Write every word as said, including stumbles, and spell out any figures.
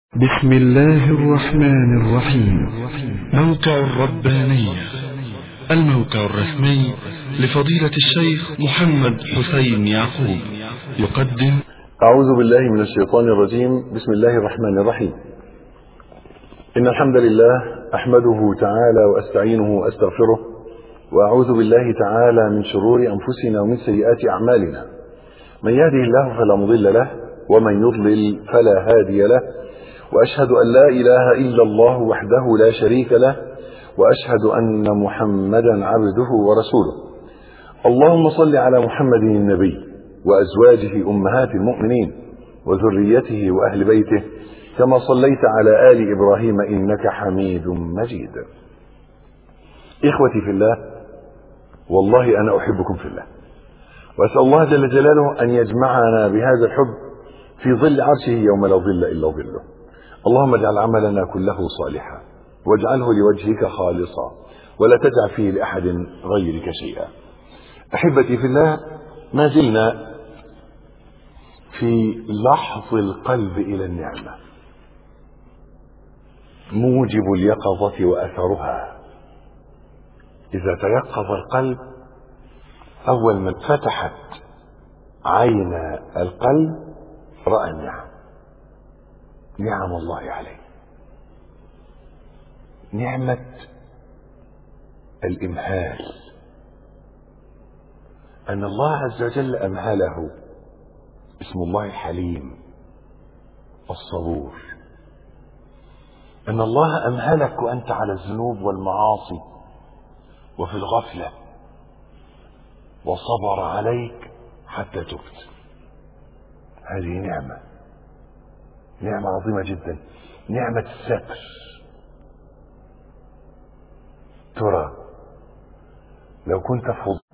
بسم الله الرحمن الرحيم. موقع الربانية، الموقع الرسمي لفضيلة الشيخ محمد حسين يعقوب، يقدم. أعوذ بالله من الشيطان الرجيم. بسم الله الرحمن الرحيم. إن الحمد لله أحمده تعالى وأستعينه وأستغفره، وأعوذ بالله تعالى من شرور أنفسنا ومن سيئات أعمالنا. من يهده الله فلا مضل له، ومن يضلل فلا هادي له، وأشهد أن لا إله إلا الله وحده لا شريك له، وأشهد أن محمدا عبده ورسوله. اللهم صل على محمد النبي وأزواجه أمهات المؤمنين وذريته وأهل بيته، كما صليت على آل إبراهيم إنك حميد مجيد. إخوتي في الله، والله أنا أحبكم في الله، وأسأل الله جل جلاله أن يجمعنا بهذا الحب في ظل عرشه يوم لا ظل إلا ظله. اللهم اجعل عملنا كله صالحا، واجعله لوجهك خالصا، ولا تدع فيه لأحد غيرك شيئا. أحبتي في الله، ما زلنا في لحظ القلب إلى النعمة، موجب اليقظة وأثرها. إذا تيقظ القلب، أول من فتحت عين القلب رأى النعم، نعم الله عليه. نعمة الإمهال، أن الله عز وجل أمهله. اسم الله الحليم الصبور. أن الله أمهلك وأنت على الذنوب والمعاصي وفي الغفلة، وصبر عليك حتى تبت. هذه نعمة، نعمة عظيمة جدا، نعمة الستر. ترى لو كنت